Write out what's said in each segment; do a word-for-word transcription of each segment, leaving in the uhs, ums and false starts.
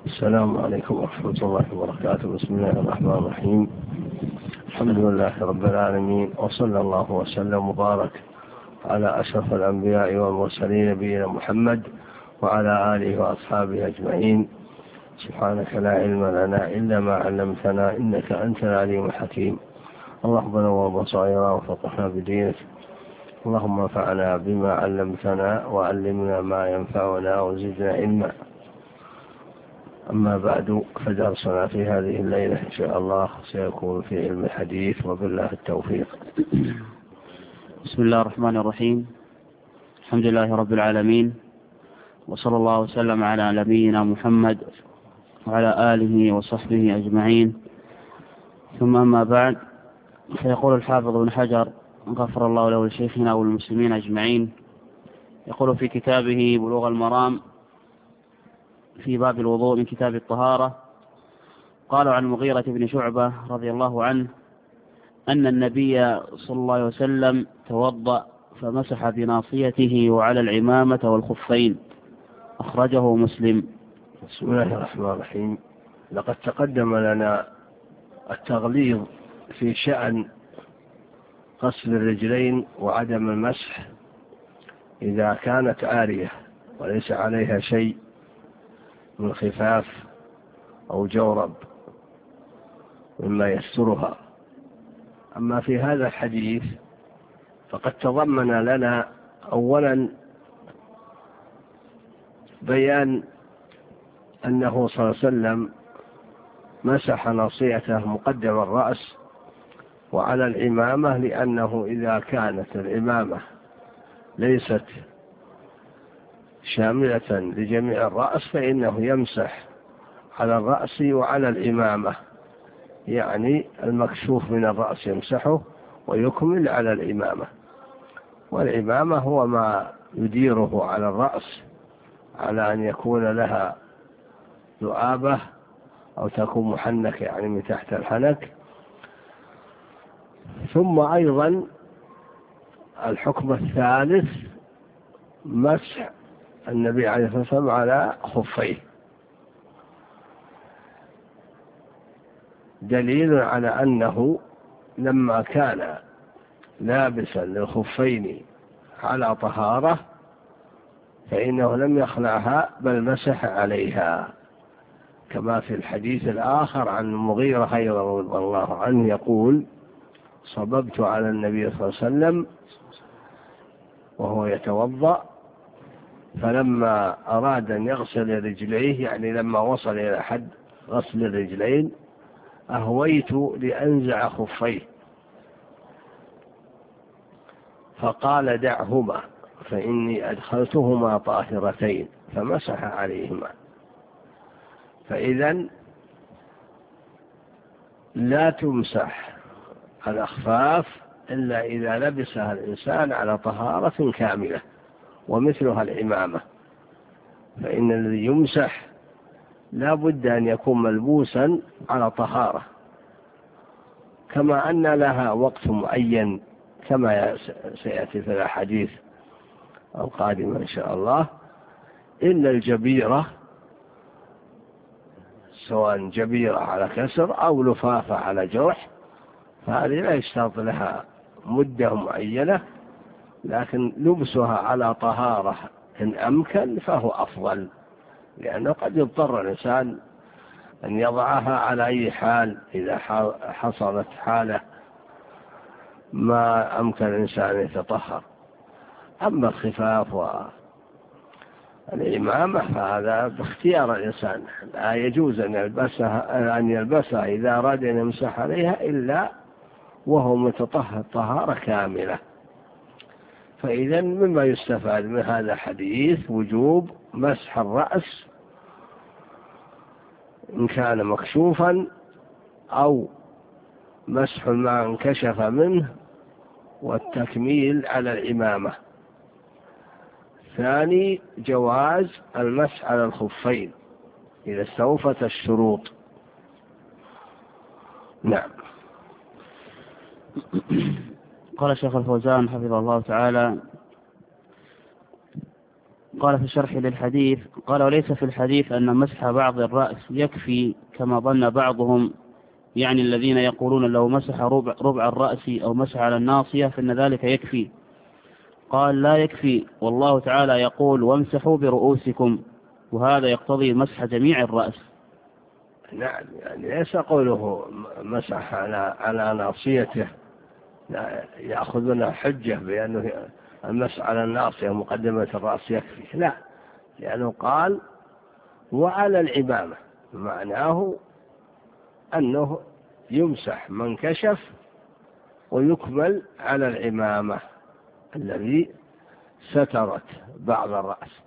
السلام عليكم ورحمة الله وبركاته. بسم الله الرحمن الرحيم. الحمد لله رب العالمين، وصلى الله وسلم وبارك على أشرف الأنبياء والمرسلين نبينا محمد وعلى آله وأصحابه أجمعين. سبحانك لا علم لنا إلا ما علمتنا إنك أنت العليم الحكيم. اللهم نور بصائرنا وفقهنا بدينك. اللهم انفعنا بما علمتنا وعلمنا ما ينفعنا وزدنا علما. أما بعد، فدرسنا في هذه الليلة إن شاء الله سيكون في علم الحديث، وبالله التوفيق. بسم الله الرحمن الرحيم. الحمد لله رب العالمين، وصلى الله وسلم على نبينا محمد وعلى آله وصحبه أجمعين. ثم أما بعد، فيقول الحافظ ابن حجر غفر الله له ولشيخنا والمسلمين أجمعين، يقول في كتابه بلوغ المرام في باب الوضوء من كتاب الطهارة، قالوا عن المغيرة بن شعبة رضي الله عنه أن النبي صلى الله عليه وسلم توضأ فمسح بناصيته وعلى العمامة والخفين، أخرجه مسلم. بسم الله الرحمن الرحيم. لقد تقدم لنا التغليظ في شأن غسل الرجلين وعدم المسح إذا كانت عارية وليس عليها شيء من خفاف أو جورب مما يسترها. أما في هذا الحديث فقد تضمن لنا أولا بيان أنه صلى الله عليه وسلم مسح ناصيته مقدم الرأس وعلى العمامة، لأنه إذا كانت العمامة ليست شاملة لجميع الرأس فإنه يمسح على الرأس وعلى العمامة، يعني المكشوف من الرأس يمسحه ويكمل على العمامة. والعمامة هو ما يديره على الرأس على أن يكون لها ذؤابة أو تكون محنك يعني من تحت الحنك. ثم أيضا الحكم الثالث مسح النبي عليه الصلاة والسلام على خفيه، دليل على أنه لما كان لابسا للخفين على طهارة فإنه لم يخلعها بل مسح عليها، كما في الحديث الآخر عن المغيرة رضي الله عنه يقول: صببت على النبي صلى الله عليه وسلم وهو يتوضأ، فلما أراد أن يغسل رجليه، يعني لما وصل إلى حد غسل الرجلين، أهويت لأنزع خفيه فقال: دعهما فإني أدخلتهما طاهرتين، فمسح عليهما. فإذا لا تمسح الأخفاف إلا إذا لبسها الإنسان على طهارة كاملة، ومثلها العمامة، فإن الذي يمسح لا بد أن يكون ملبوسا على طهارة، كما أن لها وقت معين كما سيأتي في الحديث القادم إن شاء الله. إلا الجبيرة، سواء جبيرة على كسر أو لفافة على جرح، فهذه لا يشترط لها مدة معينة، لكن لبسها على طهارة إن أمكن فهو أفضل، لأنه قد يضطر الإنسان أن يضعها على أي حال إذا حصلت حالة ما أمكن الإنسان أن يتطهر. أما الخفاف والعمامة فهذا باختيار الإنسان، لا يجوز أن يلبسها, أن يلبسها إذا أراد أن يمسح عليها إلا وهو متطهر طهارة كاملة. فإذا مما يستفاد من هذا الحديث وجوب مسح الرأس إن كان مكشوفا، أو مسح ما انكشف منه، والتكميل على العمامة. ثاني، جواز المسح على الخفين إذا استوفت الشروط. نعم. قال الشيخ الفوزان حفظه الله تعالى: قال في الشرح للحديث، قال وليس في الحديث أن مسح بعض الرأس يكفي كما ظن بعضهم، يعني الذين يقولون لو مسح ربع, ربع الرأس أو مسح على الناصية فإن ذلك يكفي. قال لا يكفي، والله تعالى يقول وامسحوا برؤوسكم، وهذا يقتضي مسح جميع الرأس. نعم، يعني ليس قوله مسح على على ناصيته يأخذنا حجة بأنه المسح على الناصية مقدمة الرأس يكفي، لا، لأنه قال وعلى العمامة، معناه أنه يمسح من كشف ويكمل على العمامة الذي سترت بعض الرأس.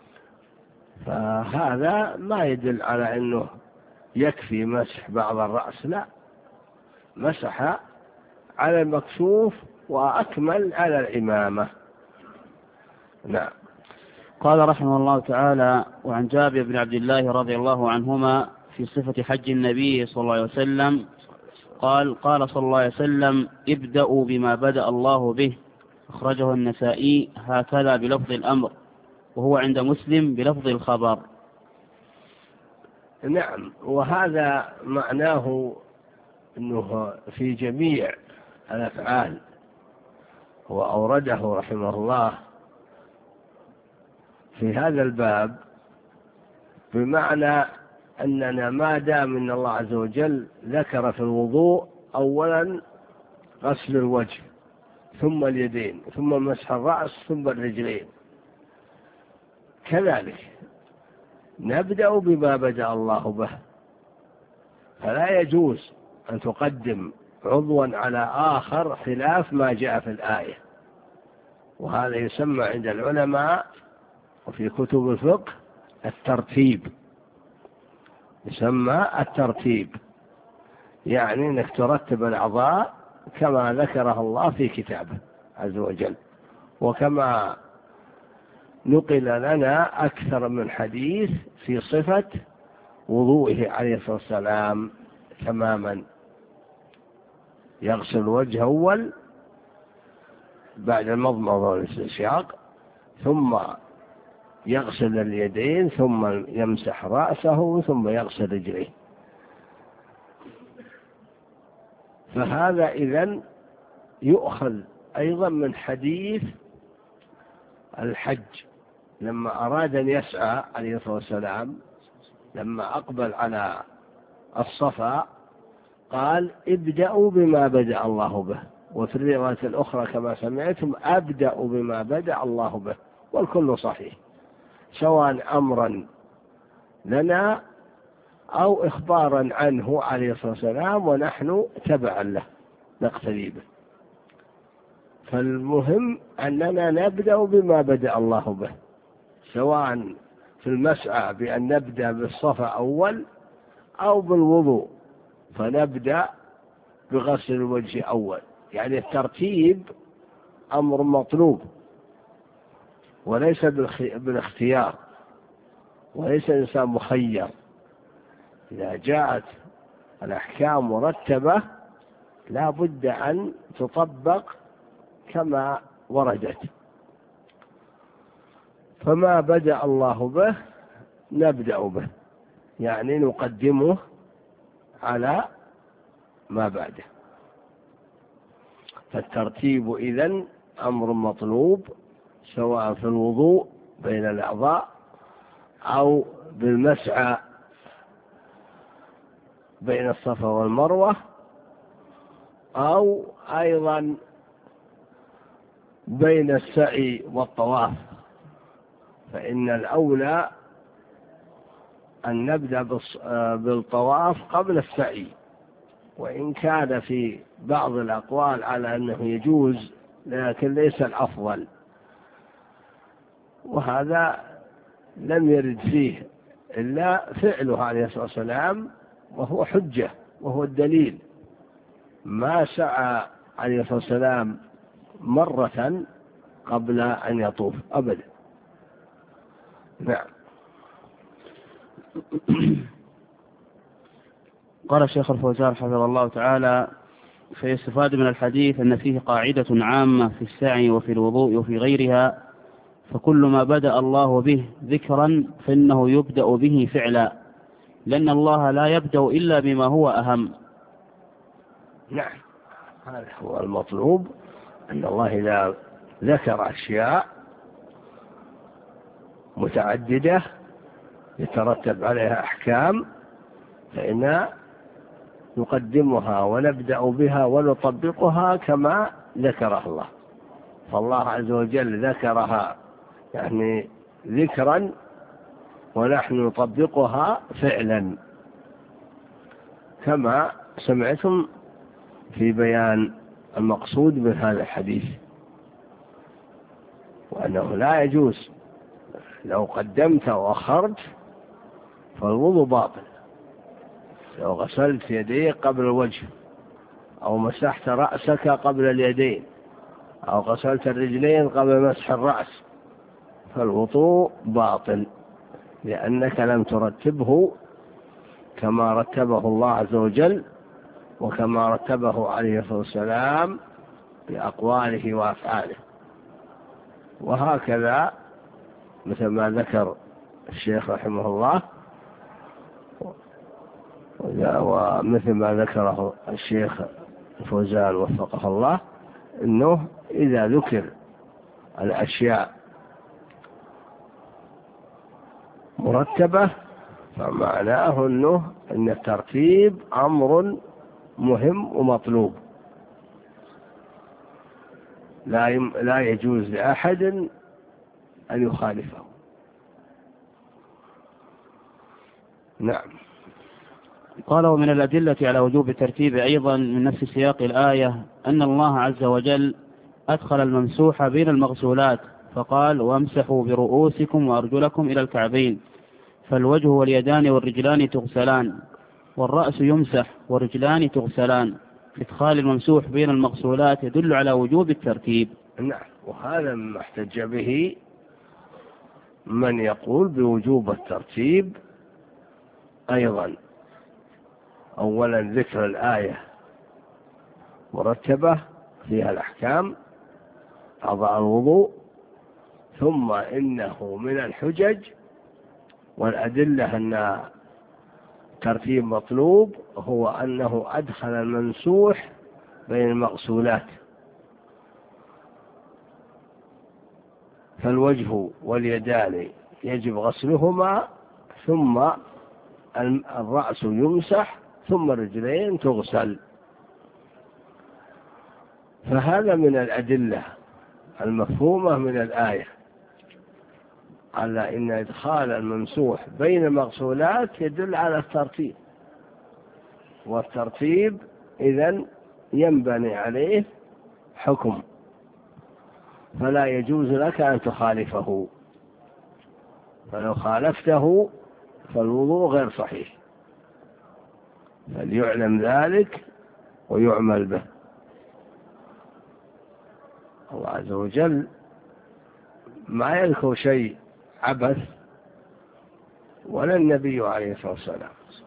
فهذا ما يدل على أنه يكفي مسح بعض الرأس، لا، مسح على المكشوف وأكمل على العمامة. نعم. قال رحمه الله تعالى: وعن جابر بن عبد الله رضي الله عنهما في صفة حج النبي صلى الله عليه وسلم قال: قال صلى الله عليه وسلم: ابدأوا بما بدأ الله به، أخرجه النسائي هكذا بلفظ الأمر، وهو عند مسلم بلفظ الخبر. نعم، وهذا معناه أنه في جميع الأفعال، وأورده رحمه الله في هذا الباب بمعنى أننا ما دام أن الله عز وجل ذكر في الوضوء أولا غسل الوجه ثم اليدين ثم مسح الرأس ثم الرجلين، كذلك نبدأ بما بدأ الله به، فلا يجوز أن تقدم عضوا على آخر خلاف ما جاء في الآية، وهذا يسمى عند العلماء وفي كتب الفقه الترتيب، يسمى الترتيب، يعني أنك ترتب الأعضاء كما ذكرها الله في كتابه عز وجل، وكما نقل لنا أكثر من حديث في صفة وضوئه عليه الصلاة والسلام تماما. يغسل الوجه أول بعد المضمضة والاستنشاق، ثم يغسل اليدين، ثم يمسح رأسه، ثم يغسل رجليه. فهذا إذن يؤخذ أيضا من حديث الحج لما أراد أن يسعى عليه الصلاة والسلام، لما أقبل على الصفا قال: ابدأوا بما بدأ الله به، وفي الرواية الأخرى كما سمعتم: أبدأ بما بدأ الله به، والكل صحيح، سواء أمرا لنا أو إخبارا عنه عليه الصلاة والسلام ونحن تبعا له نقتدي به. فالمهم أننا نبدأ بما بدأ الله به، سواء في المسعى بأن نبدأ بالصفا أول أو بالوضوء فنبدأ بغسل الوجه أول، يعني الترتيب أمر مطلوب وليس بالاختيار، وليس الإنسان مخير. إذا جاءت الأحكام مرتبة لا بد أن تطبق كما وردت، فما بدأ الله به نبدأ به، يعني نقدمه على ما بعده. فالترتيب إذن أمر مطلوب، سواء في الوضوء بين الأعضاء أو بالمسعى بين الصفا والمروة، أو أيضا بين السعي والطواف، فإن الأولى أن نبدأ بالطواف قبل السعي، وإن كان في بعض الأقوال على أنه يجوز لكن ليس الأفضل، وهذا لم يرد فيه إلا فعله عليه الصلاة والسلام، وهو حجة وهو الدليل. ما سعى عليه الصلاة والسلام مرة قبل أن يطوف أبدا. نعم. قال الشيخ الفوزان حفظه الله تعالى: فيستفاد من الحديث أن فيه قاعدة عامة في السعي وفي الوضوء وفي غيرها، فكل ما بدأ الله به ذكرا فإنه يبدأ به فعلا، لأن الله لا يبدأ إلا بما هو أهم. نعم، هذا هو المطلوب، أن الله إذا ذكر أشياء متعددة يترتب عليها أحكام فإن نقدمها ونبدأ بها ونطبقها كما ذكرها الله. فالله عز وجل ذكرها يعني ذكرا ونحن نطبقها فعلا، كما سمعتم في بيان المقصود من هذا الحديث، وأنه لا يجوز لو قدمت وأخرت فالوضوء باطل. لو غسلت يديك قبل الوجه، أو مسحت رأسك قبل اليدين، أو غسلت الرجلين قبل مسح الرأس، فالوضوء باطل، لأنك لم ترتبه كما رتبه الله عز وجل وكما رتبه عليه الصلاة والسلام بأقواله وأفعاله. وهكذا مثل ما ذكر الشيخ رحمه الله، ومثل ما ذكره الشيخ الفوزان وفقه الله، أنه إذا ذكر الأشياء مرتبة فمعناه أنه أن الترتيب أمر مهم ومطلوب، لا لا يجوز لأحد أن يخالفه. نعم. قال: ومن الأدلة على وجوب الترتيب أيضا من نفس سياق الآية أن الله عز وجل أدخل الممسوح بين المغسولات فقال: وامسحوا برؤوسكم وأرجلكم إلى الكعبين، فالوجه واليدان والرجلان تغسلان، والرأس يمسح والرجلان تغسلان. إدخال الممسوح بين المغسولات يدل على وجوب الترتيب. نعم، وهذا ما احتج به من يقول بوجوب الترتيب أيضا. أولا ذكر الآية مرتبة فيها الأحكام أعضاء الوضوء، ثم إنه من الحجج والأدلة أن ترتيب مطلوب هو أنه أدخل الممسوح بين المغسولات، فالوجه واليدان يجب غسلهما، ثم الرأس يمسح، ثم الرجلين تغسل. فهذا من الأدلة المفهومة من الآية على إن إدخال الممسوح بين المغسولات يدل على الترتيب، والترتيب إذن ينبني عليه حكم، فلا يجوز لك أن تخالفه، فلو خالفته فالوضوء غير صحيح، فليعلم ذلك ويعمل به. الله عز وجل ما يذكر شيء عبث، ولا النبي عليه الصلاة والسلام.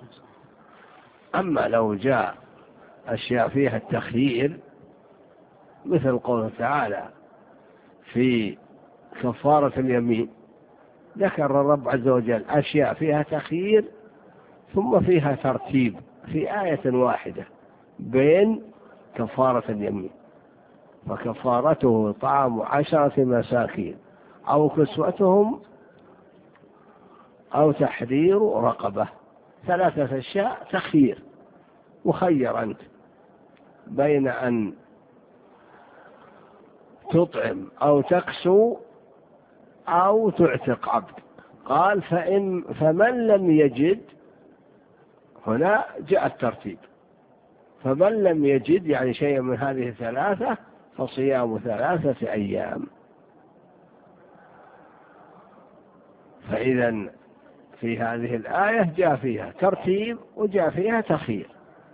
أما لو جاء أشياء فيها التخيير مثل قوله تعالى في كفارة اليمين، ذكر الرب عز وجل أشياء فيها تخيير ثم فيها ترتيب في آية واحدة بين كفارة اليمين، فكفارته طعام عشرة مساكين أو كسوتهم أو تحرير رقبة. ثلاثة أشياء تخيير، مخير أنت بين أن تطعم أو تكسو أو تعتق عبد. قال فإن فمن لم يجد، هنا جاء الترتيب، فمن لم يجد يعني شيء من هذه الثلاثة فصيام ثلاثة أيام. فإذا في هذه الآية جاء فيها ترتيب وجاء فيها تخيير،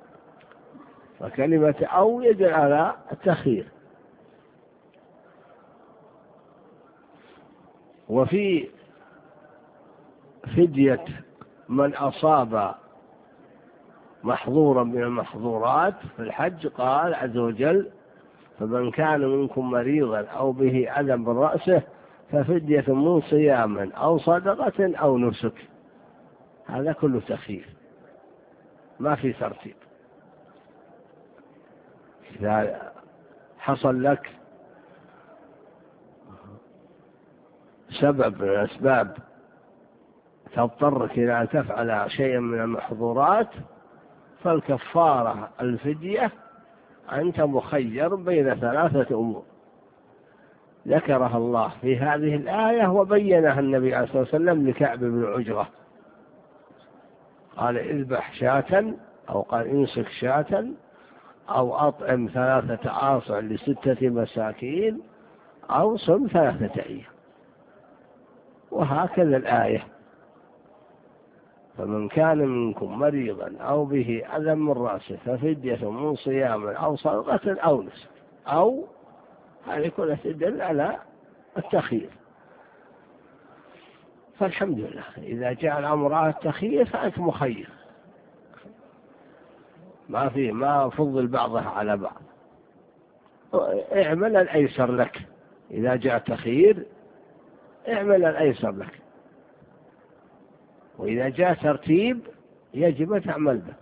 فكلمة أو يدل على التخيير. وفي فدية من أصاب محظورا من المحظورات في الحج قال عز وجل: فمن كان منكم مريضا أو به أذى من رأسه ففدية من صيام أو صدقة أو نسك. هذا كله تخيير، ما في ترتيب. إذا حصل لك سبب من الأسباب تضطرك إلى أن تفعل شيئا من المحظورات، فالكفارة الفدية أنت مخير بين ثلاثة أمور ذكرها الله في هذه الآية وبينها النبي عليه الصلاة والسلام لكعب بن عجرة. قال اذبح شاة، أو قال امسك شاة، أو أطعم ثلاثة آصع لستة مساكين، أو صم ثلاثة أيام. وهكذا الآية. فمن كان منكم مريضا أو به أذى من رأسه ففدية من صيام أو صدقة أو نسك، أو هذه كلها تدل على التخيير. فالحمد لله إذا جاء الأمر على التخيير فأنت مخير، ما في ما فضل بعضها على بعض. اعمل الأيسر لك، إذا جاء التخيير اعمل الأيسر لك، وإذا جاء ترتيب يجب أن تعمل به.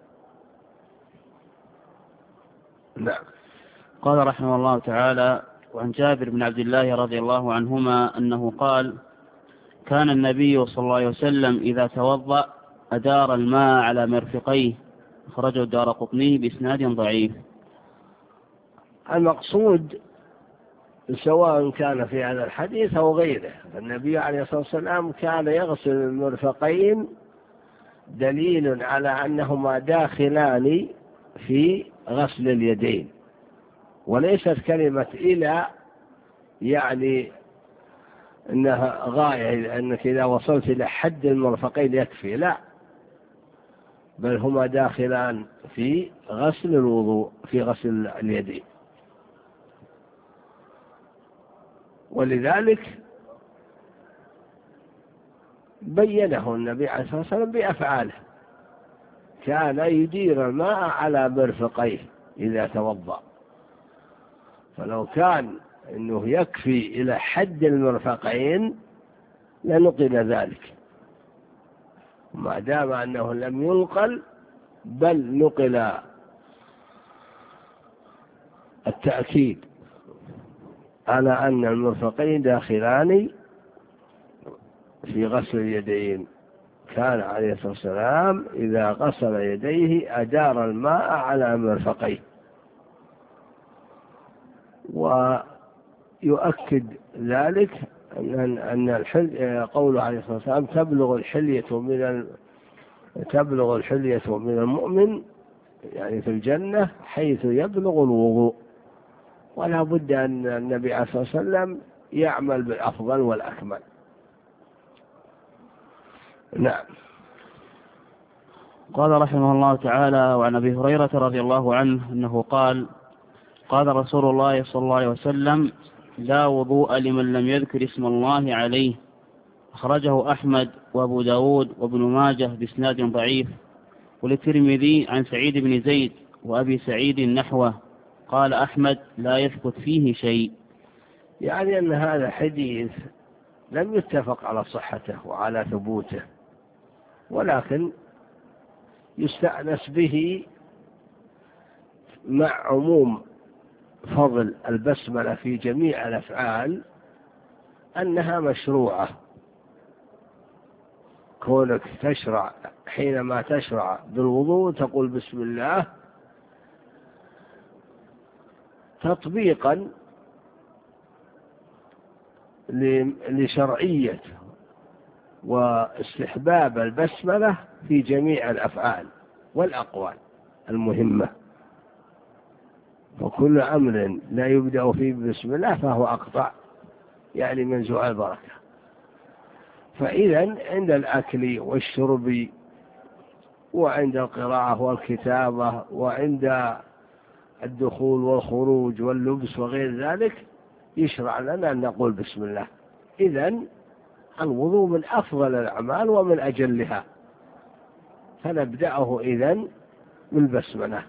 نعم. قال رحمه الله تعالى: وعن جابر بن عبد الله رضي الله عنهما أنه قال: كان النبي صلى الله عليه وسلم إذا توضأ أدار الماء على مرفقيه، أخرجه الدارقطني بإسناد ضعيف. المقصود سواء كان في هذا الحديث أو غيره، النبي عليه الصلاة والسلام كان يغسل المرفقين دليل على أنهما داخلان في غسل اليدين، وليست كلمة إلى يعني أنها غاية، أنك إذا وصلت إلى حد المرفقين يكفي، لا، بل هما داخلان في غسل الوضوء، في غسل اليدين. ولذلك بينه النبي عليه الصلاة والسلام بأفعاله، كان يدير الماء على مرفقيه إذا توضأ. فلو كان أنه يكفي إلى حد المرفقين لنقل ذلك، ما دام أنه لم ينقل بل نقل التأكيد على أن المرفقين داخلان في غسل اليدين. كان عليه الصلاة والسلام إذا غسل يديه أدار الماء على مرفقيه. ويؤكد ذلك أن أن الحل قوله عليه الصلاة والسلام تبلغ الحلية من تبلغ الحلية من المؤمن، يعني في الجنة حيث يبلغ الوضوء. ولا بد أن النبي عليه الصلاة والسلام يعمل بالأفضل والأكمل. نعم. قال رحمه الله تعالى: وعن أبي هريرة رضي الله عنه أنه قال: قال رسول الله صلى الله عليه وسلم: لا وضوء لمن لم يذكر اسم الله عليه، أخرجه أحمد وأبو داود وابن ماجه بإسناد ضعيف، وللترمذي عن سعيد بن زيد وأبي سعيد نحوه. قال أحمد: لا يثبت فيه شيء. يعني أن هذا حديث لم يتفق على صحته وعلى ثبوته، ولكن يستأنس به مع عموم فضل البسملة في جميع الأفعال أنها مشروعة. كونك تشرع حينما تشرع بالوضوء تقول بسم الله تطبيقا لشرعية واستحباب البسملة في جميع الأفعال والأقوال المهمة. وكل أمر لا يبدأ فيه بسم الله فهو أقطع، يعني منزوع البركة. فإذا عند الأكل والشرب وعند القراءة والكتابة وعند الدخول والخروج واللبس وغير ذلك يشرع لنا أن نقول بسم الله. إذن الوضوء من أفضل الأعمال ومن أجلها، فنبدأه إذن بالبسملة.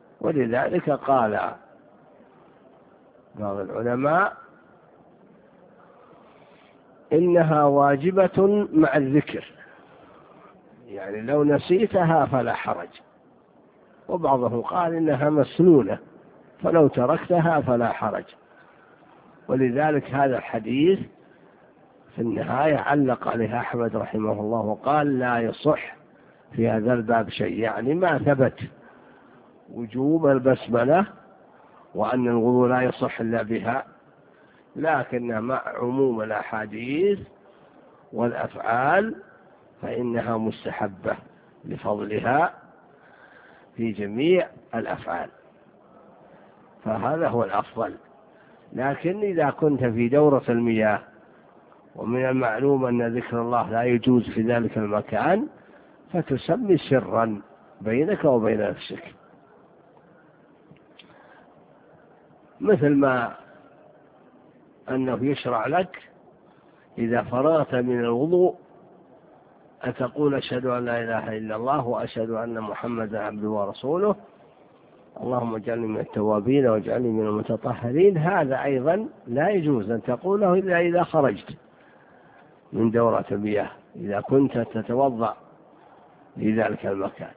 ولذلك قال بعض العلماء إنها واجبة مع الذكر، يعني لو نسيتها فلا حرج، وبعضهم قال إنها مسنونة فلو تركتها فلا حرج. ولذلك هذا الحديث في النهاية علق عليه أحمد رحمه الله وقال لا يصح في هذا الباب شيء، يعني ما ثبت وجوب البسملة وأن الوضوء لا يصح إلا بها، لكن مع عموم الأحاديث والأفعال فإنها مستحبة لفضلها في جميع الأفعال، فهذا هو الأفضل. لكن إذا كنت في دورة المياه ومن المعلوم أن ذكر الله لا يجوز في ذلك المكان فتسمي سرا بينك وبين نفسك، مثل ما أنه يشرع لك إذا فرغت من الوضوء أن تقول أشهد أن لا إله إلا الله وأشهد أن محمدا عبده ورسوله، اللهم اجعلني من التوابين واجعلني من المتطهرين. هذا أيضا لا يجوز أن تقوله إلا إذا خرجت من دورة المياه، إذا كنت تتوضأ في ذلك المكان،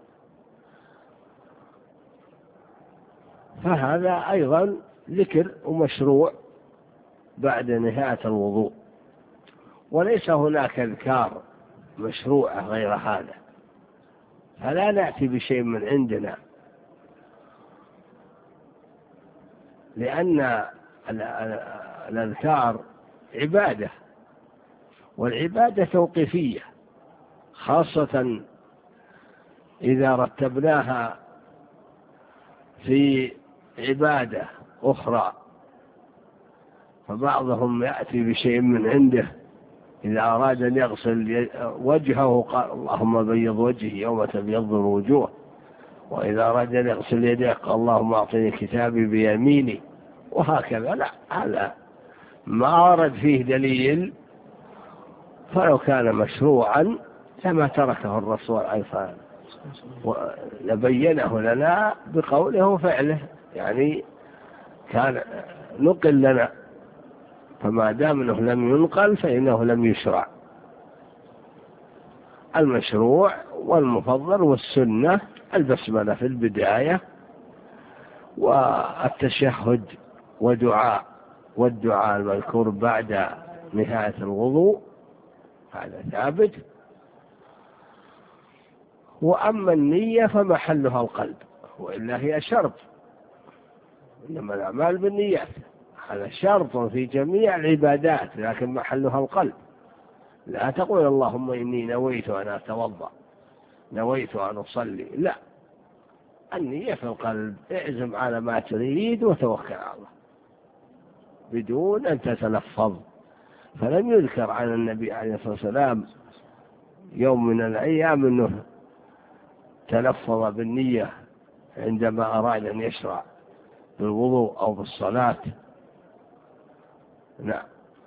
فهذا أيضا ذكر ومشروع بعد نهاية الوضوء، وليس هناك أذكار مشروعة غير هذا، فلا نأتي بشيء من عندنا، لأن الأذكار عبادة، والعبادة توقيفية، خاصة إذا رتبناها في عبادة أخرى، فبعضهم يأتي بشيء من عنده إذا أراد أن يغسل وجهه قال اللهم بيض وجهي يوم تبيض الوجوه، وإذا أراد أن يغسل يديه قال اللهم أعطني كتابي بيميني، وهكذا. لا، هذا ما ورد فيه دليل، فلو كان مشروعا لما تركه الرسول عليه الصلاة والسلام ولبينه لنا بقوله وفعله، يعني كان نقل لنا، فما دام انه لم ينقل فإنه لم يشرع. المشروع والمفضل والسنة البسملة في البداية والتشهد ودعاء والدعاء المذكور بعد نهاية الوضوء، هذا ثابت. وأما النية فمحلها القلب، وإلا هي شرط، إنما الأعمال بالنيات، هذا شرط في جميع العبادات، لكن محلها القلب. لا تقول اللهم إني نويت أن أتوضأ، نويت أن أصلي، لا، النية في القلب، اعزم على ما تريد وتوكل على الله بدون أن تتلفظ. فلم يذكر عن النبي عليه الصلاة والسلام يوم من الأيام أنه تلفظ بالنية عندما أراد أن يشرع بالوضوء أو بالصلاة. نعم.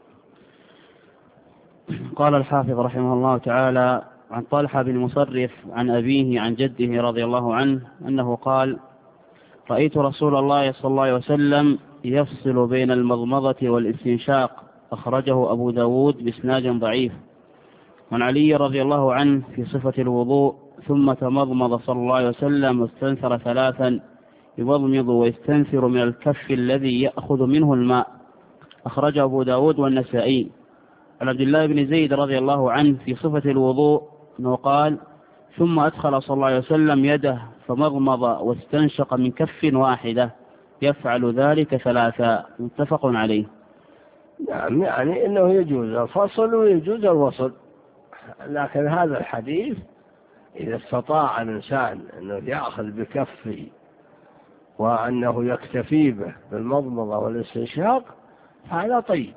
قال الحافظ رحمه الله تعالى عن طلحة بن مصرف عن أبيه عن جده رضي الله عنه أنه قال: رأيت رسول الله صلى الله عليه وسلم يفصل بين المضمضة والاستنشاق، أخرجه أبو داود بإسناد ضعيف. وعن علي رضي الله عنه في صفة الوضوء: ثم تمضمض صلى الله عليه وسلم واستنثر ثلاثا، يمضمض ويستنثر من الكف الذي يأخذ منه الماء، أخرجه أبو داود والنسائي. عن عبد الله بن زيد رضي الله عنه في صفة الوضوء أنه قال: ثم أدخل صلى الله عليه وسلم يده فمضمض واستنشق من كف واحدة، يفعل ذلك ثلاثا، متفق عليه. نعم، يعني إنه يجوز الفصل ويجوز الوصل، لكن هذا الحديث إذا استطاع الإنسان أنه يأخذ بكفه وأنه يكتفي به بالمضمضة والاستنشاق هذا طيب،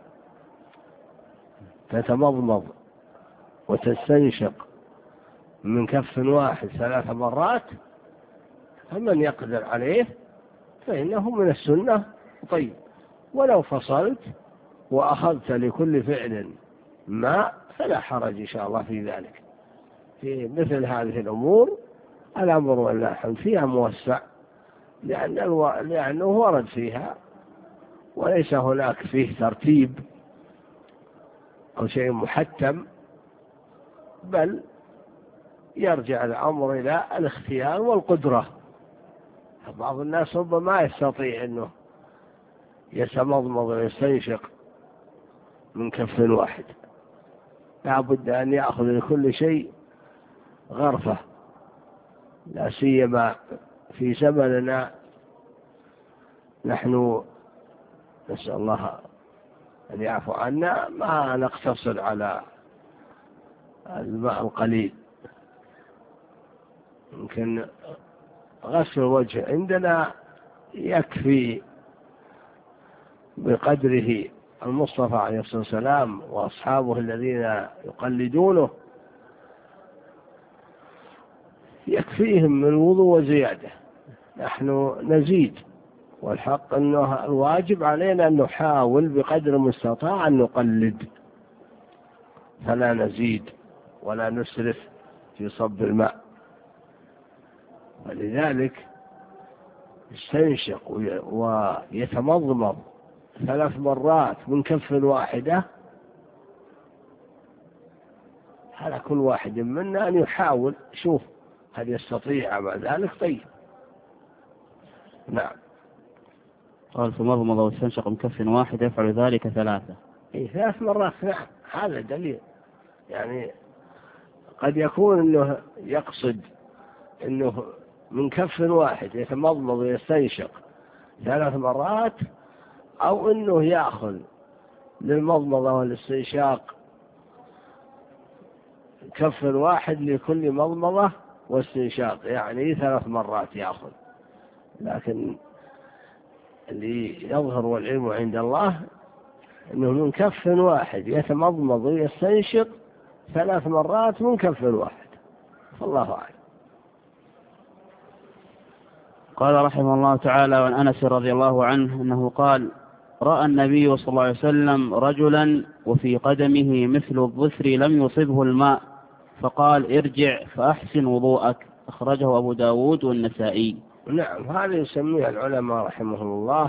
تتمضمض وتستنشق من كف واحد ثلاث مرات، فمن يقدر عليه فإنه من السنة طيب. ولو فصلت وأخذت لكل فعل ماء فلا حرج إن شاء الله في ذلك. في مثل هذه الأمور الأمر واللحم فيها موسع، لأن الو... لأنه ورد فيها وليس هناك فيه ترتيب أو شيء محتم، بل يرجع الأمر إلى الاختيار والقدرة. بعض الناس ربما ما يستطيع أنه يتمضمض ويستنشق من كف واحد، لا بد أن يأخذ لكل شيء غرفة، لا سيما في زمننا نحن نسأل الله أن يعفو عنا ما نقتصر على الماء القليل. يمكن غسل الوجه عندنا يكفي بقدره. المصطفى عليه الصلاة والسلام وأصحابه الذين يقلدونه يكفيهم من الوضوء وزيادة، نحن نزيد، والحق أنه الواجب علينا أن نحاول بقدر المستطاع أن نقلد، فلا نزيد ولا نسرف في صب الماء. ولذلك يستنشق ويتمضمض ثلاث مرات من كف واحدة، على كل واحد منا أن يحاول شوف هل يستطيع مع ذلك. طيب نعم. قال فمضمض واستنشق من كف واحد يفعل ذلك ثلاثة. إيه ثلاث مرات، نعم، هذا دليل. يعني قد يكون أنه يقصد أنه من كف واحد يتمضمض ويستنشق ثلاث مرات، أو أنه يأخذ للمضمضة والاستنشاق كف واحد لكل مضمضة واستنشاق، يعني ثلاث مرات يأخذ. لكن اللي يظهر والعلم عند الله أنه من كف واحد يتمضمض ويستنشق ثلاث مرات من كف واحد، فالله أعلم. قال رحمه الله تعالى: وعن أنس رضي الله عنه أنه قال: رأى النبي صلى الله عليه وسلم رجلا وفي قدمه مثل الظفر لم يصبه الماء، فقال: ارجع فأحسن وضوءك. أخرجه أبو داود والنسائي. نعم، هذا يسميه العلماء رحمهم الله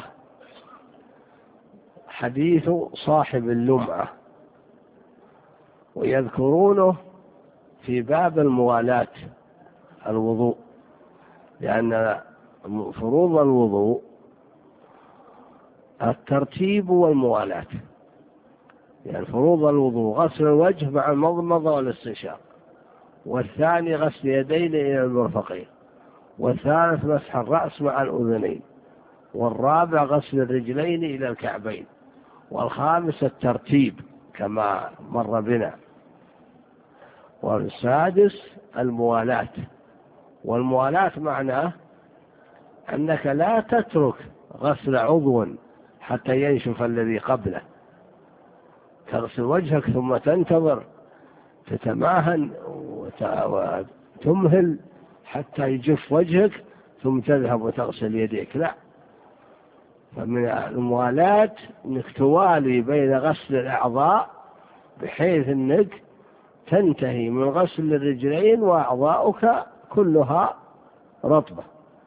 حديث صاحب اللمعة، ويذكرونه في باب الموالاة الوضوء، لأن فروض الوضوء الترتيب والموالاة. يعني فروض الوضوء غسل الوجه مع المضمضة والاستنشاق، والثاني غسل يدين إلى المرفقين، والثالث مسح الرأس مع الأذنين، والرابع غسل الرجلين إلى الكعبين، والخامس الترتيب كما مر بنا، والسادس الموالاة. والموالاة معناه أنك لا تترك غسل عضو حتى ينشف الذي قبله، تغسل وجهك ثم تنتظر تتماهن وتمهل حتى يجف وجهك ثم تذهب وتغسل يديك، لا. فمن الموالاة أنك توالي بين غسل الأعضاء بحيث أنك تنتهي من غسل الرجلين وأعضاؤك كلها رطبة.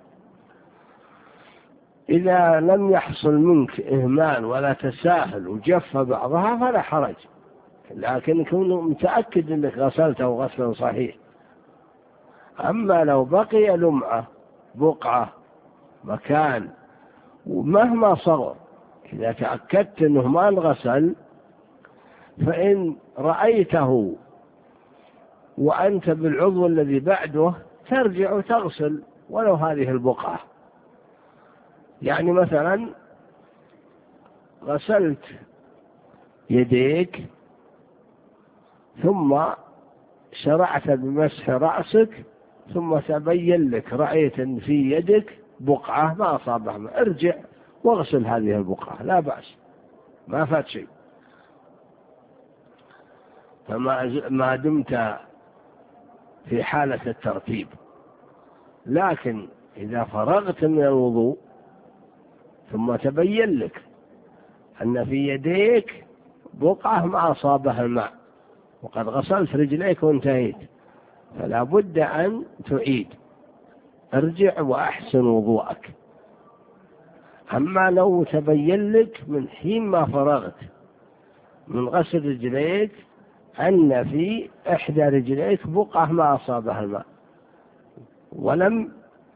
إذا لم يحصل منك إهمال ولا تساهل وجف بعضها فلا حرج، لكن كن متأكد أنك غسلته غسلا صحيح. أما لو بقي لمعة بقعة مكان ومهما صغر، إذا تأكدت أنه ما انغسل، فإن رأيته وأنت بالعضو الذي بعده ترجع وتغسل ولو هذه البقعة. يعني مثلا غسلت يديك ثم شرعت بمسح رأسك، ثم تبين لك رأيت أن في يدك بقعة ما أصابها، ارجع واغسل هذه البقعة، لا بأس، ما فات شيء، فما ما دمت في حالة الترتيب. لكن إذا فرغت من الوضوء ثم تبين لك أن في يديك بقعة ما أصابها الماء وقد غسلت رجليك وانتهيت، فلا بد أن تعيد، ارجع وأحسن وضوءك. أما لو تبين لك من حين ما فرغت من غسل رجليك أن في إحدى رجليك بقعة ما أصابها الماء ولم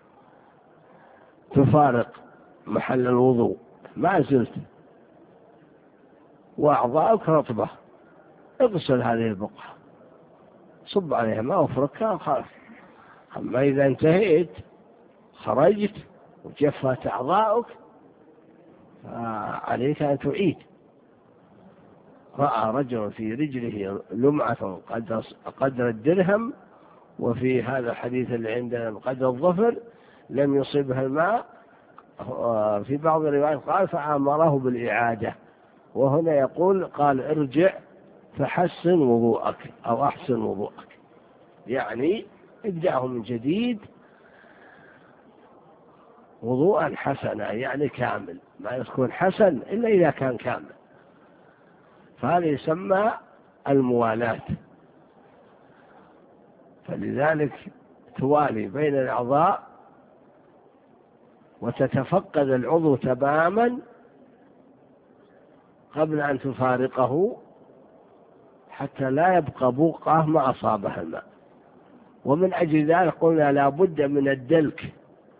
تفارق محل الوضوء، ما زلت وأعضاءك رطبة، اغسل هذه البقعة، صب عليها ماء وفركها وخلاص. أما إذا انتهيت خرجت وجفت أعضاؤك فعليك أن تعيد. رأى رجل في رجله لمعة قدر الدرهم، وفي هذا الحديث اللي عندنا قدر الظفر، لم يصبها الماء. في بعض الروايات قال فأمره بالإعادة، وهنا يقول قال ارجع فحسن وضوءك أو أحسن وضوءك، يعني ابدأه من جديد وضوءا حسنا، يعني كامل، ما يكون حسن إلا إذا كان كامل. فهذا يسمى الموالاة. فلذلك توالي بين الأعضاء وتتفقد العضو تماما قبل أن تفارقه حتى لا يبقى بقعة ما أصابها الماء. ومن أجل ذلك قلنا لا بد من الدلك،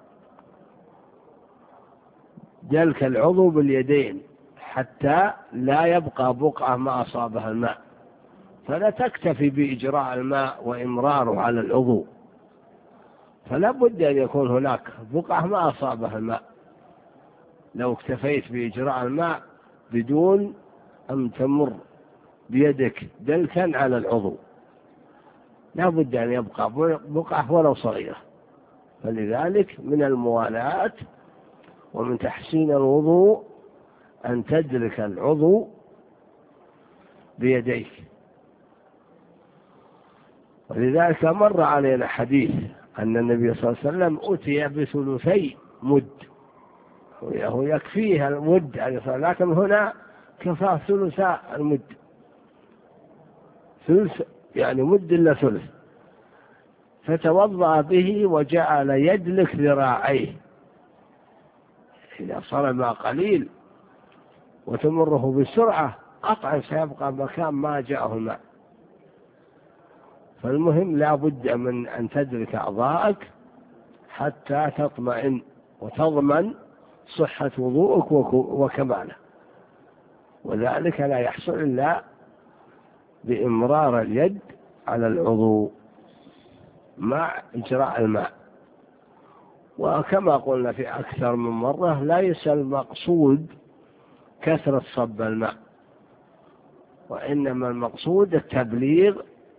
دلك العضو باليدين حتى لا يبقى بقعة ما أصابها الماء. فلا تكتفي بإجراء الماء وإمراره على العضو، فلا بد أن يكون هناك بقعة ما أصابها الماء. لو اكتفيت بإجراء الماء بدون أن تمر بيدك دلكا على العضو، لا بد أن يبقى بقعة ولو صغيرة. فلذلك من الموالاة ومن تحسين الوضوء أن تدلك العضو بيديك. ولذلك مر علينا حديث أن النبي صلى الله عليه وسلم أتي بثلثي مد، وهو يكفيها المد، لكن هنا كفاه ثلثاء المد، ثلث يعني مد إلا ثلث. فتوضأ به وجعل يدلك ذراعيه، إذا صار الماء قليل وتمره بسرعة قطعا سيبقى مكان ما جاءه الماء. فالمهم لا بد من أن تدرك أعضاءك حتى تطمئن وتضمن صحة وضوءك وكماله، وذلك لا يحصل إلا بإمرار اليد على العضو مع إجراء الماء. وكما قلنا في أكثر من مرة ليس المقصود كثرة صب الماء، وإنما المقصود التبليغ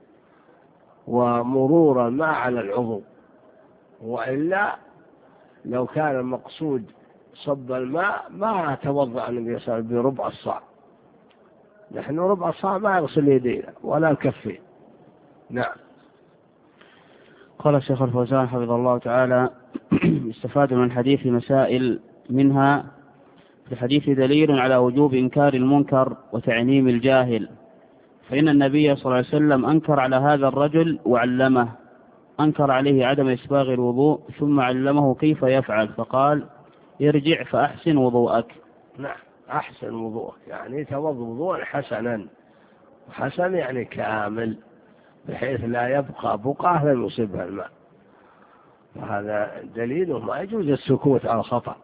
ومرور الماء على العضو. وإلا لو كان المقصود صب الماء ما توضأ النبي صلى الله عليه وسلم بربع الصاع. نحن ربع الصاع ما يغسل يدينا ولا الكفين. نعم. قال الشيخ الفوزان حفظه الله تعالى: استفاد من الحديث مسائل، منها في الحديث دليل على وجوب إنكار المنكر وتعنيم الجاهل، فإن النبي صلى الله عليه وسلم أنكر على هذا الرجل وعلمه، أنكر عليه عدم إسباغ الوضوء ثم علمه كيف يفعل، فقال: ارجع فأحسن وضوءك. نعم، أحسن وضوءك يعني توضأ وضوءا حسنا، حسن يعني كامل بحيث لا يبقى بقعة لم يصيبها الماء. وهذا دليل ما يجوز السكوت على الخطأ.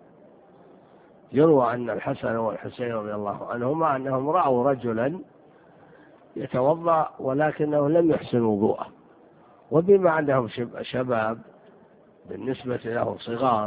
يروى أن الحسن والحسين رضي الله عنهما أنهم رأوا رجلا يتوضأ ولكنه لم يحسن وضوءه، وبما عندهم شباب بالنسبة له صغار،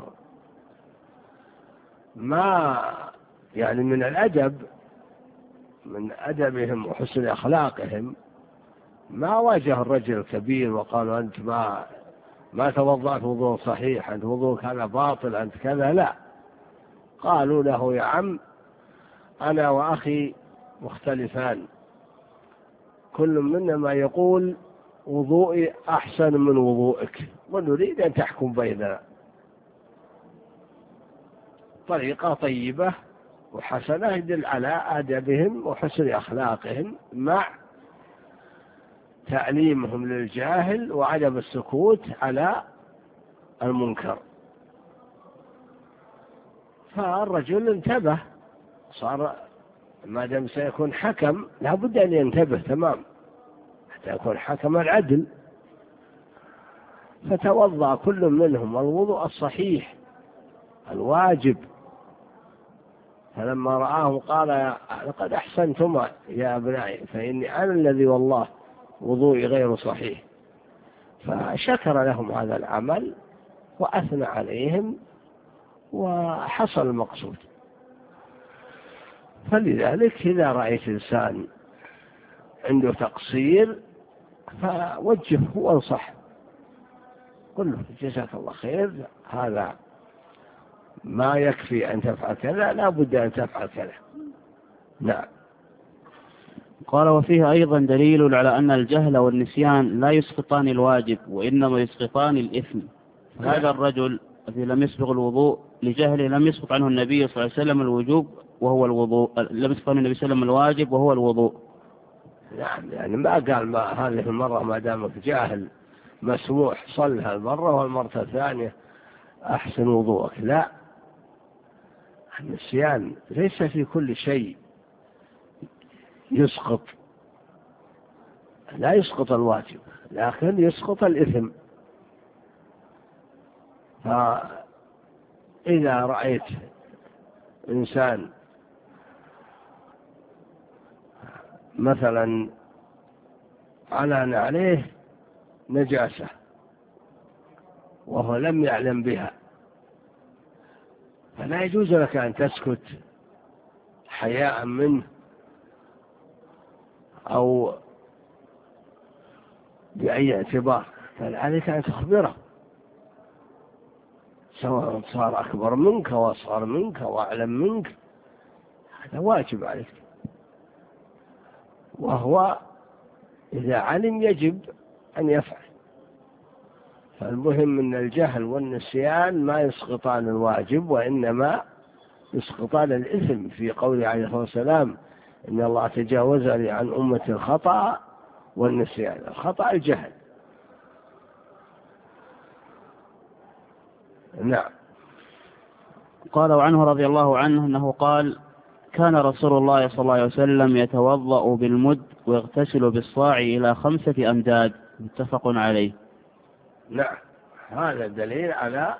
ما يعني من الأدب من أدبهم وحسن أخلاقهم ما واجه الرجل الكبير وقالوا أنت ما ما توضأت وضوء صحيح، أنت وضوءك هذا باطل، أنت كذا. لا، قالوا له: يا عم أنا وأخي مختلفان، كل منا ما يقول وضوئي أحسن من وضوئك ونريد أن تحكم بيننا. طريقة طيبة وحسنة يدل على أدبهم وحسن أخلاقهم مع تعليمهم للجاهل وعدم السكوت على المنكر. فالرجل انتبه، صار ما دام سيكون حكم لا بد أن ينتبه تمام حتى يكون حكم العدل. فتوضأ كل منهم الوضوء الصحيح الواجب، فلما رآهم قال لقد أحسنتما يا أبنائي فإني أنا الذي والله وضوئي غير صحيح. فشكر لهم هذا العمل وأثنى عليهم وحصل المقصود. فلذلك إذا رأيت إنسان عنده تقصير فوجهه وانصح، قل له جزاك الله خير، هذا ما يكفي أن تفعل كذا، لا بد أن تفعل كذا. نعم. قال وفيه أيضا دليل على أن الجهل والنسيان لا يسقطان الواجب وإنما يسقطان الإثم. هذا الرجل الذي لم يسبغ الوضوء لجهله لم يسقط عنه النبي صلى الله عليه وسلم الوجوب وهو الوضوء، لم يسقط عنه النبي صلى الله عليه وسلم الواجب وهو الوضوء. نعم، يعني ما قال ما هذه المرة ما دامك جاهل مسموح صلها المرة والمرة الثانية أحسن وضوءك، لا. النسيان ليس في كل شيء يسقط، لا يسقط الواجب لكن يسقط الإثم. فإذا رأيت إنسان مثلا علن عليه نجاسة وهو لم يعلم بها فلا يجوز لك أن تسكت حياء منه أو بأي اعتبار، فعليك أن تخبره سواء صار أكبر منك وأصغر منك وأعلم منك، هذا واجب عليك. وهو إذا علم يجب أن يفعل. فالمهم أن الجهل والنسيان ما يسقطان الواجب وإنما يسقطان الإثم، في قوله عليه الصلاة والسلام إن الله تجاوز لي عن أمة الخطأ والنسيان. الخطأ الجهل. نعم. قال وعنه رضي الله عنه أنه قال كان رسول الله صلى الله عليه وسلم يتوضأ بالمد ويغتسل بالصاع إلى خمسة أمداد، متفق عليه. نعم، هذا دليل على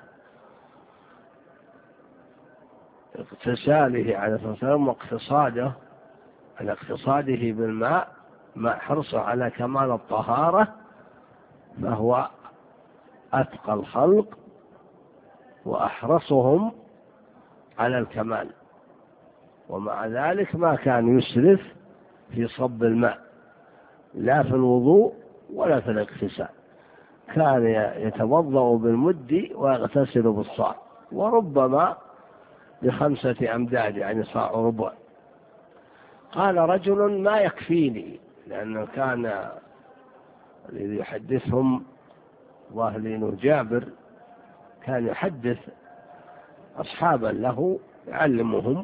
اغتساله عليه الصلاة والسلام واقتصاده على اقتصاده بالماء مع حرصه على كمال الطهارة، فهو أتقى الخلق وأحرصهم على الكمال، ومع ذلك ما كان يسرف في صب الماء لا في الوضوء ولا في الاغتسال، كان يتوضأ بالمد ويغتسل بالصاع، وربما بخمسة أمداد يعني صاع ربع. قال رجل ما يكفيني، لأنه كان الذي يحدثهم واهلين جابر كان يحدث أصحابا له يعلمهم،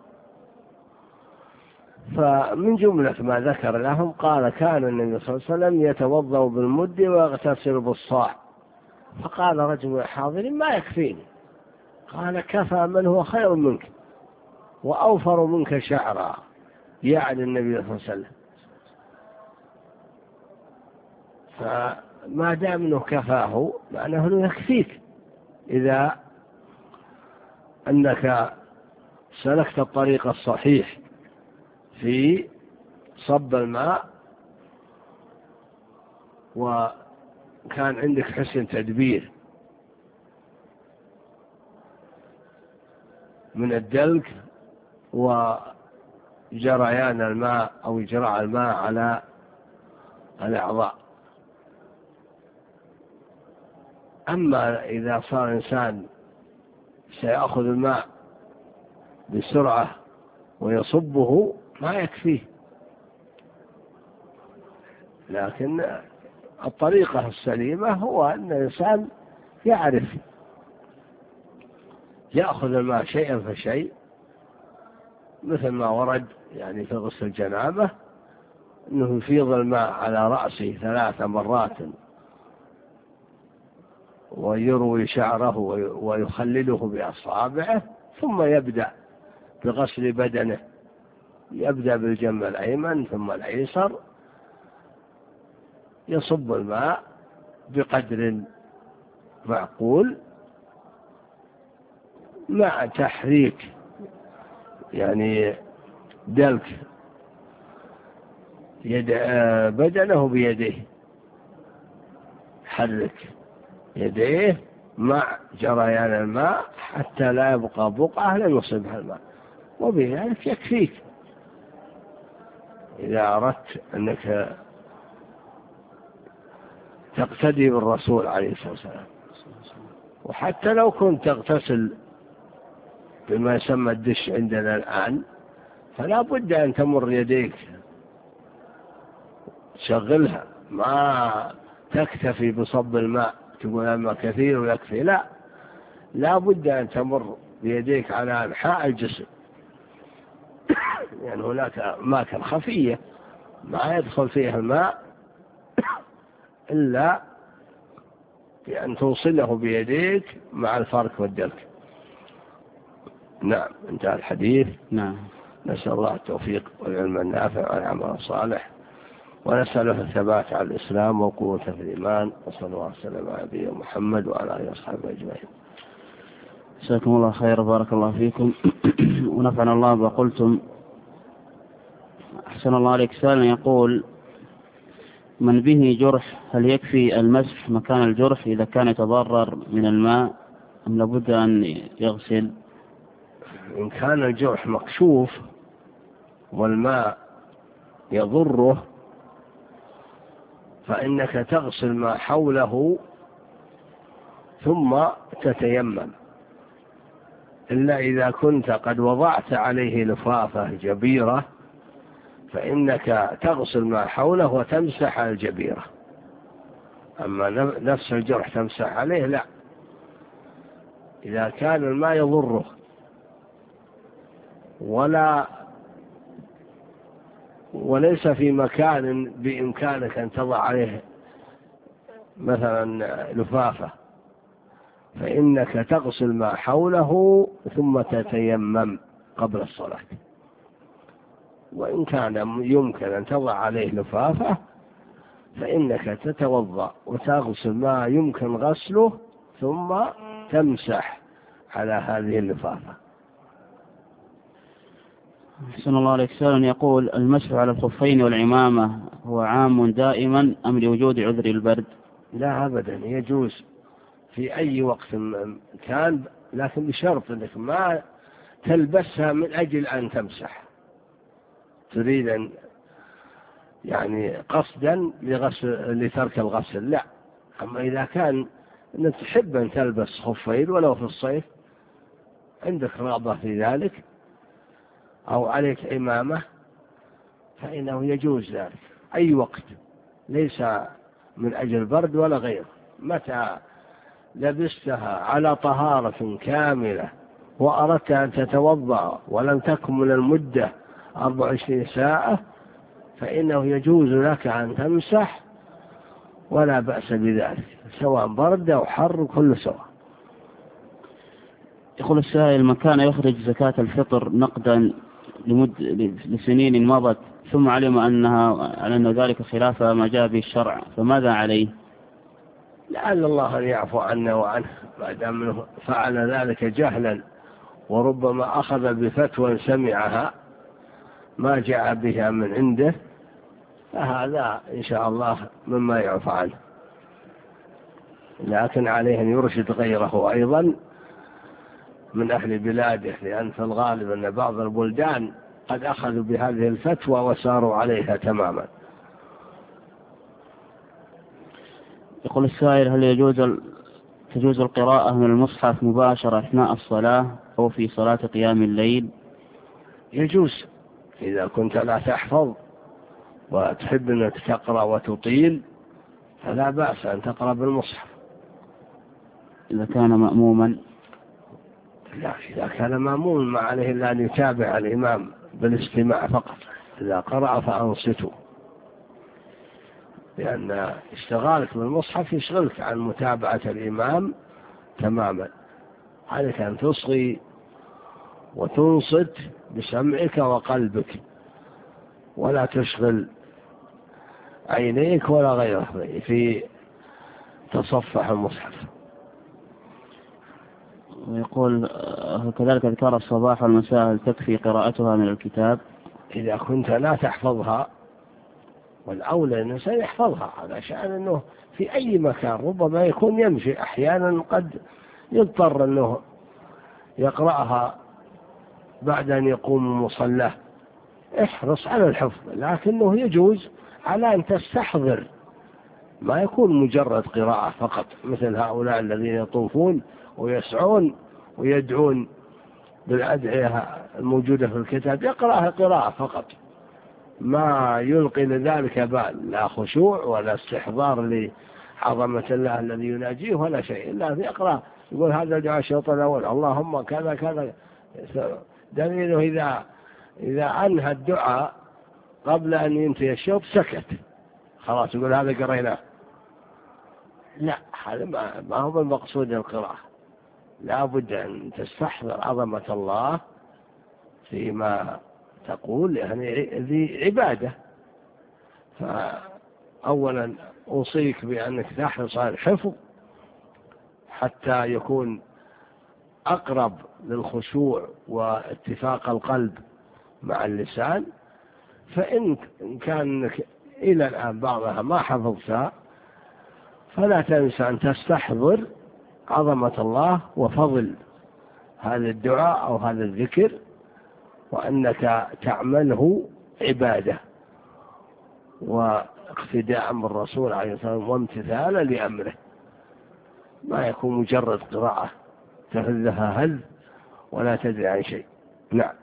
فمن جملة ما ذكر لهم قال كان النبي صلى الله عليه وسلم يتوضأ بالمد ويغتسل بالصاع. فقال رجل حاضر ما يكفيني، قال كفى من هو خير منك وأوفر منك شعرا، يعني النبي صلى الله عليه وسلم. فما دام انه كفاه معناه انه يكفيك إذا أنك سلكت الطريق الصحيح في صب الماء وكان عندك حسن تدبير من الدلك وجريان الماء أو إجراء الماء على الأعضاء. أما إذا صار إنسان سيأخذ الماء بسرعة ويصبه ما يكفيه، لكن الطريقة السليمة هو أن الإنسان يعرف يأخذ الماء شيئا فشيء، مثل ما ورد يعني في غسل الجنابة أنه يفيض الماء على رأسه ثلاث مرات ويروي شعره ويخلله بأصابعه، ثم يبدأ بغسل بدنه يبدأ بالجنب الأيمن ثم الأيسر، يصب الماء بقدر معقول مع تحريك يعني دلك يد بدنه بيديه، حرك يديه مع جريان الماء حتى لا يبقى بقعة لم يصبها الماء، وبذلك يكفيك إذا أردت أنك تقتدي بالرسول عليه الصلاة والسلام. وحتى لو كنت تغتسل بما يسمى الدش عندنا الآن، فلا بد أن تمر يديك تشغلها، ما تكتفي بصب الماء تقول الماء كثير ويكفي، لا لا بد أن تمر بيديك على أنحاء الجسم، يعني هناك أماكن خفية ما يدخل فيها الماء إلا بأن توصله بيديك مع الفرك والدلك. نعم، انتهى الحديث. نعم. نسأل الله التوفيق والعلم النافع والعمل الصالح، ونسأله الثبات على الإسلام والقوة في الإيمان، وصلى الله وسلم على نبينا محمد وعلى آله وصحبه أجمعين. جزاكم الله خير، بارك الله فيكم ونفعنا الله بما قلتم. أحسن الله عليك. سائل يقول: من به جرح هل يكفي المسح مكان الجرح إذا كان يتضرر من الماء أم لابد أن يغسل؟ إن كان الجرح مكشوف والماء يضره فإنك تغسل ما حوله ثم تتيمم، إلا إذا كنت قد وضعت عليه لفافة جبيرة فإنك تغسل ما حوله وتمسح على الجبيرة، أما نفس الجرح تمسح عليه لا، إذا كان الماء يضره ولا وليس في مكان بإمكانك أن تضع عليه مثلا لفافة فإنك تغسل ما حوله ثم تتيمم قبل الصلاة. وإن كان يمكن أن تضع عليه لفافة فإنك تتوضأ وتغسل ما يمكن غسله ثم تمسح على هذه اللفافة. أحسن الله عليك. سائل يقول: المسح على الخفين والعمامة هو عام دائما أم لوجود عذر البرد؟ لا أبدا، يجوز في أي وقت كان، لكن بشرط أنك ما تلبسها من أجل أن تمسح، تريد أن يعني قصدا لغسل لترك الغسل، لا. أما إذا كان أنك تحب أن تلبس خفين ولو في الصيف عندك رغبة في ذلك أو عليك إمامة فإنه يجوز ذلك أي وقت، ليس من أجل برد ولا غيره. متى لبستها على طهارة كاملة وأردت أن تتوضأ ولم تكمل المدة أربع وعشرين ساعة فإنه يجوز لك أن تمسح ولا بأس بذلك، سواء برد أو حر كل سواء. يقول السائل: من كان يخرج زكاة الفطر نقدا لمد لسنين مضت ثم علم أنها على أن ذلك خلاف ما جاء به الشرع فماذا عليه؟ لعل الله أن يعفو عنه وعنه ما دام فعل ذلك جهلا وربما أخذ بفتوى سمعها ما جاء بها من عنده، فهذا إن شاء الله مما يعفى عنه، لكن عليه أن يرشد غيره أيضا من أهل بلاده، لأن في الغالب أن بعض البلدان قد أخذوا بهذه الفتوى وساروا عليها تماما. يقول السائل: هل يجوز تجوز القراءة من المصحف مباشرة أثناء الصلاة أو في صلاة قيام الليل؟ يجوز إذا كنت لا تحفظ وتحب أن تقرأ وتطيل فلا بأس أن تقرأ بالمصحف. إذا كان مأموما؟ لا، إذا كان مأموما ما عليه إلا أن يتابع الإمام بالاستماع فقط، إذا قرأ فأنصته، لأن اشتغالك بالمصحف يشغلك عن متابعة الإمام تماما. عليك أن تصغي وتنصت بسمعك وقلبك ولا تشغل عينيك ولا غيره في تصفح المصحف. ويقول كذلك أذكار الصباح والمساء هل تكفي قراءتها من الكتاب؟ إذا كنت لا تحفظها، والأولى أن الإنسان يحفظها علشان أنه في أي مكان ربما يكون يمشي أحيانا قد يضطر أنه يقرأها بعد أن يقوم من مصلاه. احرص على الحفظ، لكنه يجوز على أن تستحضر، ما يكون مجرد قراءة فقط مثل هؤلاء الذين يطوفون ويسعون ويدعون بالأدعية الموجودة في الكتاب، يقرأها قراءة فقط ما يلقي لذلك بال، لا خشوع ولا استحضار لعظمة الله الذي يناجيه ولا شيء، إلا يقرأ يقول هذا دعاء الشوط الأول اللهم كذا كذا، دليله إذا إذا أنهى الدعاء قبل أن ينتهي الشوط سكت خلاص يقول هذا قريناه. لا، هذا ما هو المقصود القراءة، لا بد أن تستحضر عظمة الله فيما تقول، يعني ذي عبادة. فأولا أوصيك بأنك تحرص على الحفظ حتى يكون أقرب للخشوع واتفاق القلب مع اللسان. فإن كان إلى الآن بعضها ما حفظتها فلا تنسى أن تستحضر عظمة الله وفضل هذا الدعاء أو هذا الذكر، وأنك تعمله عبادة واقتداء بالرسول عليه الصلاة والسلام وامتثالا لأمره، ما يكون مجرد قراءة تهلها هل ولا تدري عن شيء. نعم.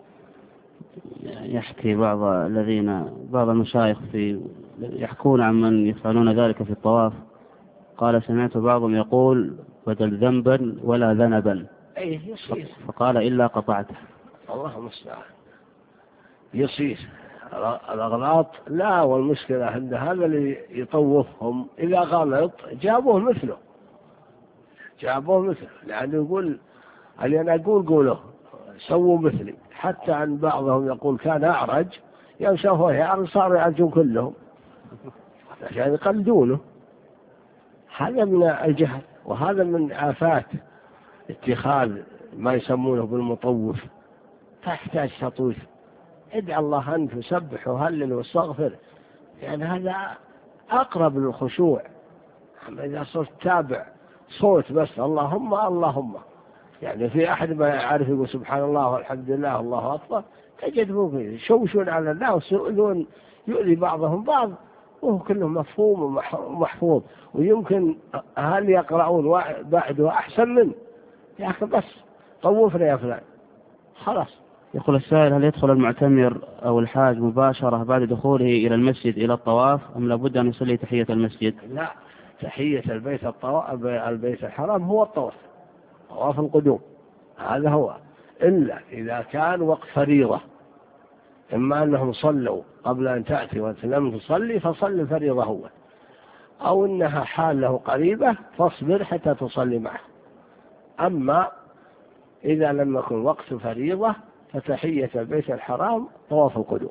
يحكي بعض الذين بعض المشايخ في يحكون عن من يفعلون ذلك في الطواف، قال سمعت بعضهم يقول بدل ذنبا ولا ذنبا، أي يصير، فقال إلا قطعته. الله المستعان. يصير الأغلاط لا، والمشكلة عند هذا اللي يطوفهم إذا غلط جابوه مثله جابوه مثله لأنه يقول اللي أنا أقول قوله سووا مثلي، حتى عن بعضهم يقول كان أعرج يوم شافوه يعرج صاروا يعرجون كلهم عشان يقلدونه. هذا من الجهل، وهذا من آفات اتخاذ ما يسمونه بالمطوف. تحتاج تطويف، ادعى الله أنت وسبح وهلل واستغفر، يعني هذا أقرب للخشوع. أما إذا صرت تابع صوت بس اللهم اللهم، يعني في أحد ما يعرف يقول سبحان الله والحمد لله والله أكبر، تجد ممكن يشوشون على الناس ويؤذون يؤذي بعضهم بعض، وهو كله مفهوم ومحفوظ، ويمكن هل يقرؤون بعده أحسن منه، يا أخي بس طوفنا يا فلان خلاص. يقول السائل هل يدخل المعتمر أو الحاج مباشرة بعد دخوله إلى المسجد إلى الطواف أم لابد أن يصلي تحية المسجد؟ لا، تحية البيت الطواف البيت الحرام هو الطواف، طواف القدوم هذا هو، إلا إذا كان وقت فريضة، إما أنهم صلوا قبل أن تأتي وأنت لم تصلي فصل الفريضة هو، أو إنها حاله قريبة فاصبر حتى تصلي معه. أما إذا لم يكن وقت فريضة فتحية البيت الحرام طواف القدوم.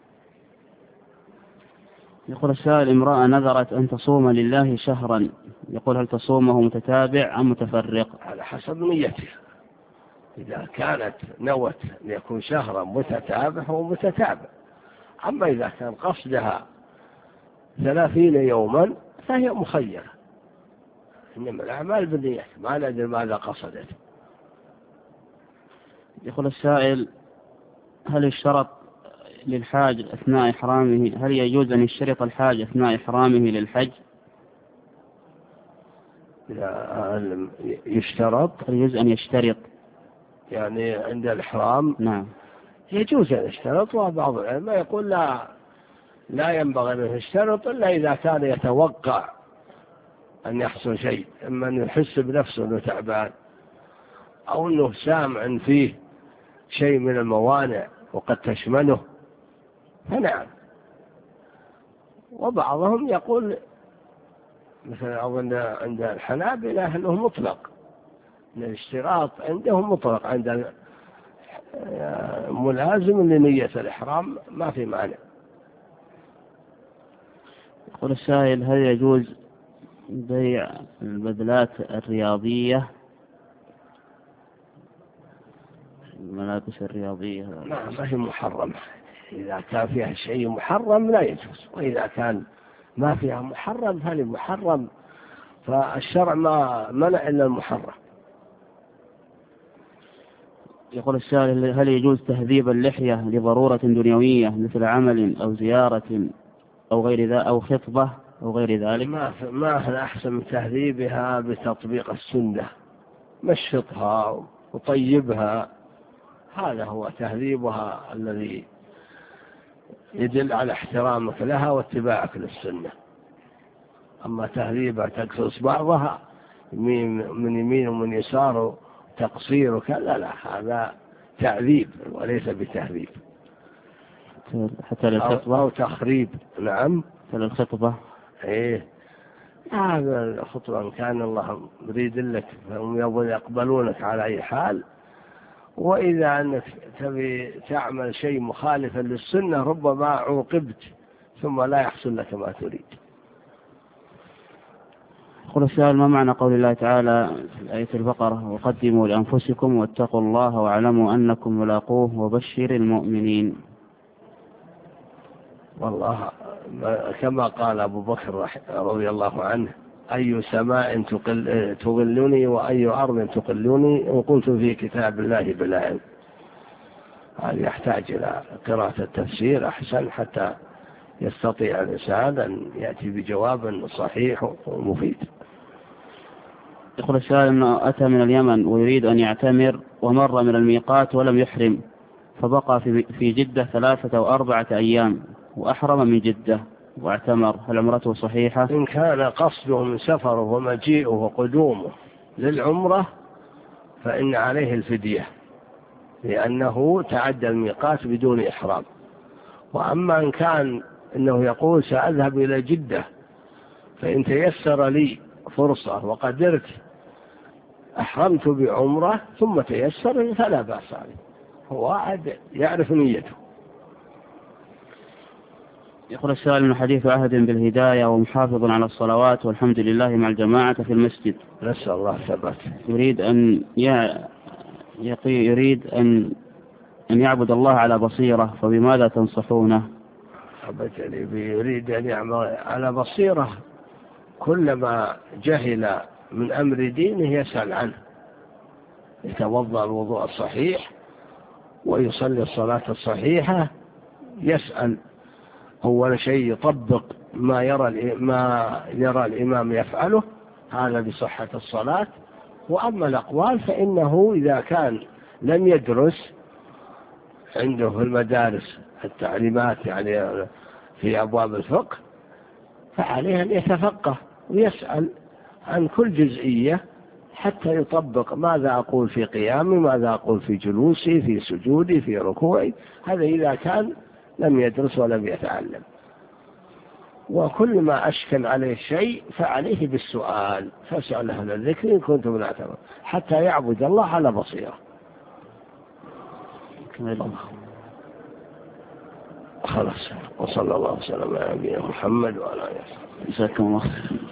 يقول السائل امرأة نذرت أن تصوم لله شهرا، يقول هل تصومه متتابع أم متفرق؟ على حسب نيتها، إذا كانت نوت ليكون شهرا متتابع هو متتابع، أما إذا كان قصدها ثلاثين يوما فهي مخيرة، إنما الأعمال بالنيات ما ندري ماذا قصدت. يقول السائل هل اشترط للحاج أثناء إحرامه، هل يجوز أن يشترط الحاج أثناء إحرامه للحج؟ يشترط يجوز أن يشترط يعني عند الإحرام؟ نعم يجوز أن يشترط، وبعض العلماء يقول لا لا ينبغي أن يشترط إلا إذا كان يتوقع أن يحصل شيء، إما أن يحس بنفسه أنه تعبان أو أنه سامع فيه شيء من الموانع وقد تشمله فنعم. وبعضهم يقول مثلا أظن عند الحنابلة أنه مطلق، أن الاشتراط عندهم مطلق، عند ملازم لنية الإحرام ما في معنى. يقول السائل: هل يجوز بيع البذلات الرياضية، الملابس الرياضية؟ ما ما هي محرمة. إذا كان فيها شيء محرم لا يجوز، وإذا كان ما فيها محرم فهي محرم، فالشرع ما منع إلا المحرم. يقول السائل: هل يجوز تهذيب اللحية لضرورة دنيوية مثل عمل أو زيارة أو غير ذا أو خطبة أو غير ذلك؟ ما ما هذا أحسن من تهذيبها بتطبيق السنة، مشطها وطيبها، هذا هو تهذيبها الذي يدل على احترامك لها واتباعك للسنة. أما تهذيبها تقصص بعضها من يمين ومن يسار تقصير وكذا، لا، هذا تعذيب وليس بتهذيب. حتى للخطبة أو تخريب. نعم، حتى للخطبة. إيه، هذا الخطبة إن كان الله يريد لك فهم يقبلونك على أي حال، وإذا أنك تبي تعمل شيء مخالفا للسنة ربما عوقبت ثم لا يحصل لك ما تريد. يقول السائل: ما معنى قول الله تعالى في آية البقرة: وقدموا لأنفسكم واتقوا الله واعلموا أنكم ملاقوه وبشر المؤمنين؟ والله كما قال أبو بكر رضي الله عنه: أي سماء تقل تغلني وأي أرض تقلني إن قلت في كتاب الله بلا علم. هذا يحتاج إلى قراءة التفسير أحسن حتى يستطيع الإنسان أن يأتي بجواب صحيح ومفيد. يقول السائل أنه أتى من اليمن ويريد أن يعتمر ومر من الميقات ولم يحرم، فبقى في جدة ثلاثة أو أربعة أيام وأحرم من جدة واعتمر، هل عمرته صحيحة؟ إن كان قصده من سفره ومجيئه وقدومه للعمرة فإن عليه الفدية، لأنه تعدى الميقات بدون إحرام. وأما إن كان إنه يقول سأذهب إلى جدة فإن تيسر لي فرصة وقدرت أحرمت بعمرة ثم تيسر فلا بأس عليه، هو عاد يعرف نيته. يقول السائل: من حديث عهد بالهداية ومحافظ على الصلوات والحمد لله مع الجماعة في المسجد، نسأل الله ثبات. يريد أن يقي يريد أن أن يعبد الله على بصيرة، فبماذا تنصحونه؟ يريد أن يعمل على بصيرة، كلما جهل من أمر دينه يسأل عنه، يتوضأ الوضوء الصحيح ويصلي الصلاة الصحيحة، يسأل أول شيء يطبق ما يرى ما يرى الإمام يفعله، هذا بصحة الصلاة. وأما الأقوال فإنه إذا كان لم يدرس عنده في المدارس التعليمات يعني في أبواب الفقه فعليه أن يتفقه ويسأل عن كل جزئية حتى يطبق ماذا أقول في قيامي، ماذا أقول في جلوسي، في سجودي، في ركوعي. هذا إذا كان لم يدرس ولم يتعلم. وكل ما أشكل عليه شيء فعليه بالسؤال، فاسأل أهل الذكر إن كنتم لا تعلمون، حتى يعبد الله على بصيرة. خلاص، وصلى الله وسلم على نبينا محمد وعلى آله وصحبه. جزاكم الله.